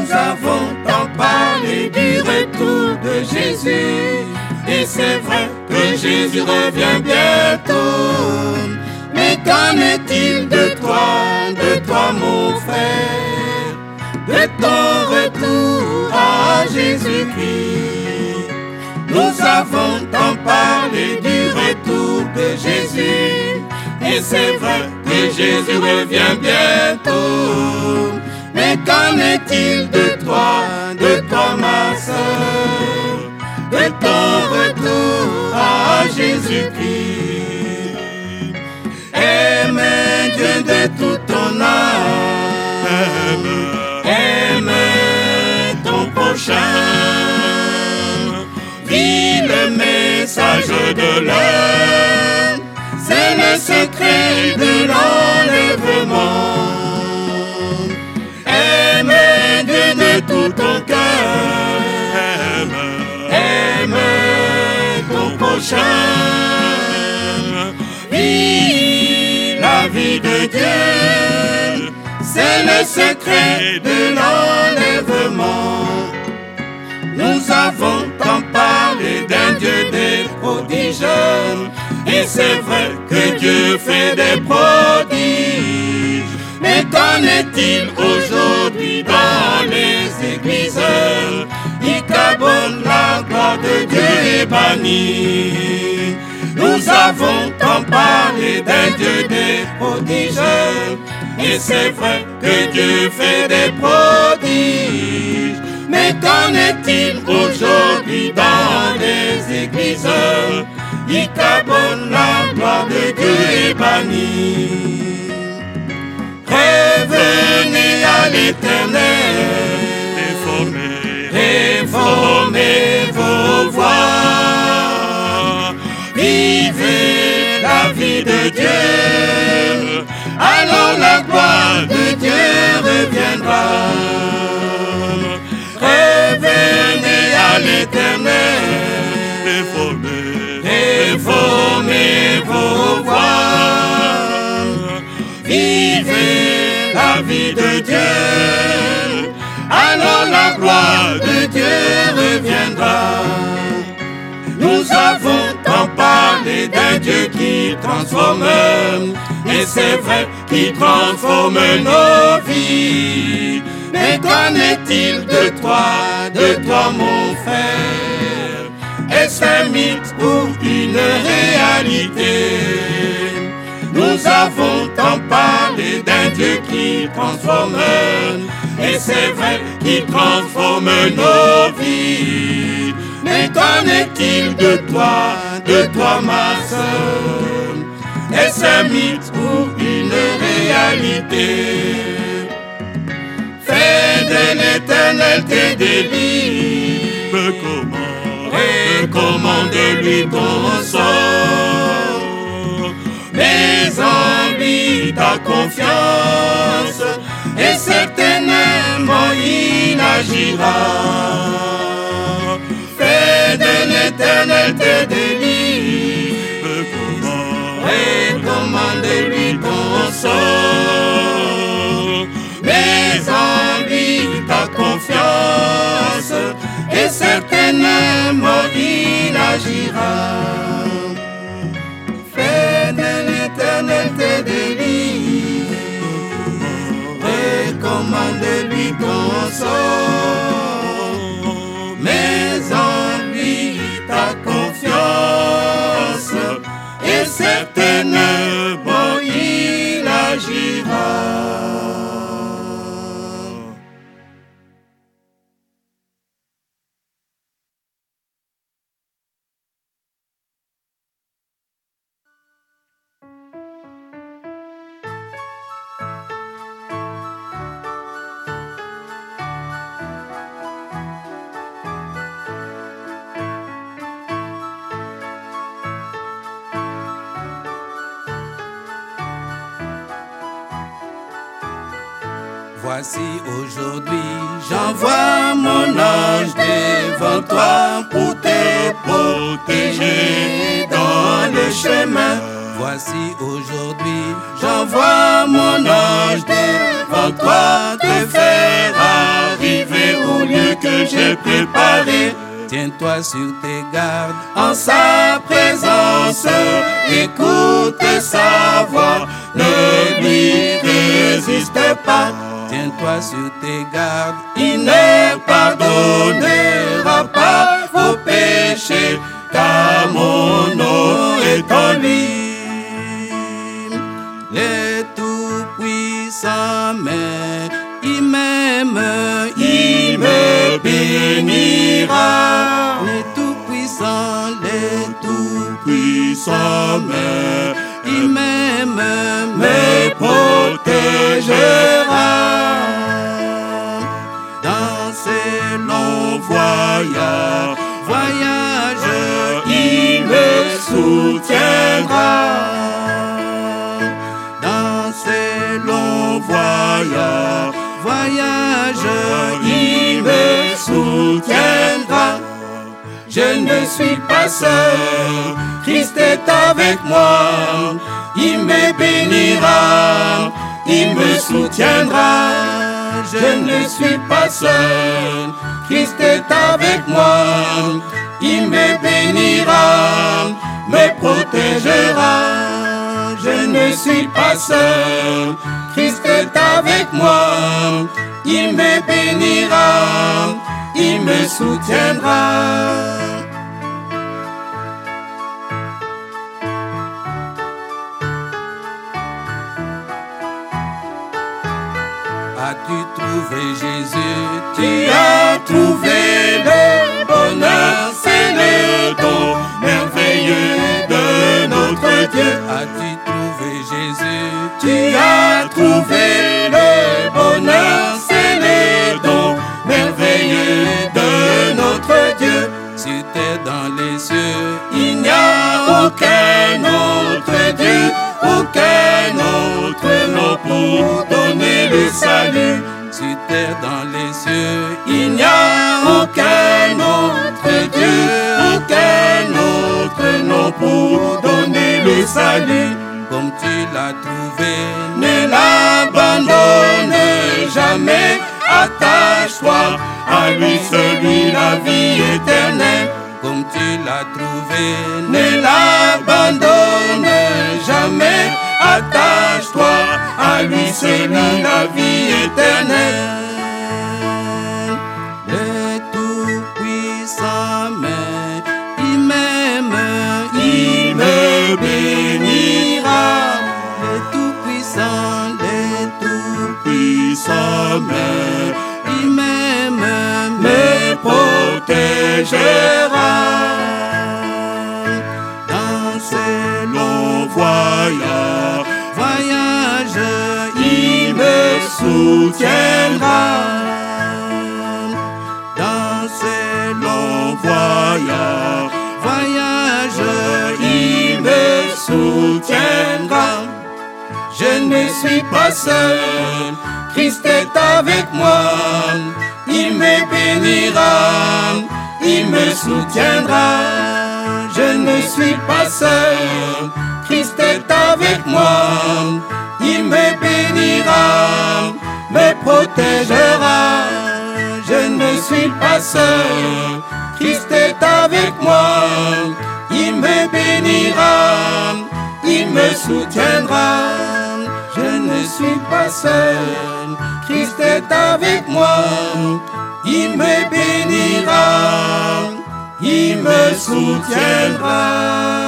Nous avons tant parlé du retour de Jésus, et c'est vrai que Jésus revient bientôt. Mais qu'en est-il de toi mon frère, de ton retour à Jésus-Christ? Nous avons tant parlé du retour de Jésus, et c'est vrai que Jésus revient bientôt. Mais qu'en est-il de toi ma sœur, de ton retour à Jésus-Christ? Aime Dieu de tout ton âme, aime ton prochain, vis le message de l'homme, c'est le secret de l'enlèvement. Aime Dieu de tout ton cœur, aime ton prochain, vis la vie de Dieu, c'est le secret de l'enlèvement. Nous avons tant parlé d'un Dieu des prodiges, et c'est vrai que Dieu fait des prodiges. Mais qu'en est-il aujourd'hui dans les églises? Icabonne, la gloire de Dieu est bannie. Nous avons tant parlé d'un Dieu des prodiges, et c'est vrai que Dieu fait des prodiges. Mais qu'en est-il aujourd'hui dans les églises? Icabonne, la gloire de Dieu est bannie. Revenez à l'Éternel, réformez vos voies, vivez la vie de Dieu, alors la gloire de Dieu reviendra. Revenez à l'Éternel, réformez vos voies, vivez la vie de Dieu, alors la gloire de Dieu reviendra. Nous avons tant parlé d'un Dieu qui transforme, et c'est vrai qui transforme nos vies. Mais qu'en est-il de toi mon frère? Est-ce un mythe ou une réalité? Nous avons tant parlé d'un Dieu qui transforme, et c'est vrai qui transforme nos vies. Mais qu'en est-il de toi ma sœur? Est-ce un mythe ou une réalité? Fais de l'Éternel tes délits, recommande-lui ton sort, mais en lui ta confiance, et certainement il agira. Fais de l'Éternel tes délits, recommande-lui ton sort, mais en lui ta confiance, et certainement il agira. Fais de l'Éternel tes délits, recommande-lui ton sort, mais en lui ta confiance, et certainement il agira. Voici aujourd'hui, j'envoie mon ange devant toi pour te protéger dans le chemin. Voici aujourd'hui, j'envoie mon ange devant toi te faire arriver est préparé. Tiens-toi sur tes gardes, En sa présence, écoute sa voix, ne lui résiste pas. tiens-toi sur tes gardes, Il ne pardonnera pas vos péchés, car mon nom est en lui. les tout-puissants, mais il m'aime, Il me bénira. les tout-puissants, les Puissant il m'aime, me protégera. dans ses Long voyage, voyages, il me soutiendra. dans ses Long voyage, il me soutiendra. Je ne suis pas seul, Christ est avec moi. Il me bénira, il me soutiendra. Je ne suis pas seul, Christ est avec moi. Il me bénira, me protégera. Je ne suis pas seul, Christ est avec moi. Il me bénira, il me soutiendra. As-tu trouvé Jésus? Tu as trouvé le bonheur, c'est le don merveilleux de notre Dieu. As-tu trouvé Jésus? Tu as trouvé le bonheur, c'est le don merveilleux de notre Dieu. Sur terre, dans les cieux, Il n'y a aucun autre Dieu, aucun autre nom pour donner le salut. sur terre, dans les cieux, Il n'y a aucun autre Dieu, aucun autre nom pour donner le salut. comme tu l'as trouvé, Ne l'abandonne jamais, attache-toi à lui, celui la vie éternelle. comme tu l'as trouvé, Ne l'abandonne jamais, attache-toi à lui, celui la vie éternelle. le tout-puissant, mais il m'aime, Il me bénira, le tout-puissant, les puissant il m'aime, me protégera. dans ses Long voyage, voyages, il me soutiendra. dans ses Long voyage, voyages, il me soutiendra. Je ne suis pas seul, Christ est avec moi. Il me bénira, il me soutiendra. Je ne suis pas seul, Christ est avec moi. Il me bénira, me protégera. Je ne suis pas seul, Christ est avec moi. Il me bénira, il me soutiendra. Je ne suis pas seul, Christ est avec moi. Il me bénira, il me soutiendra.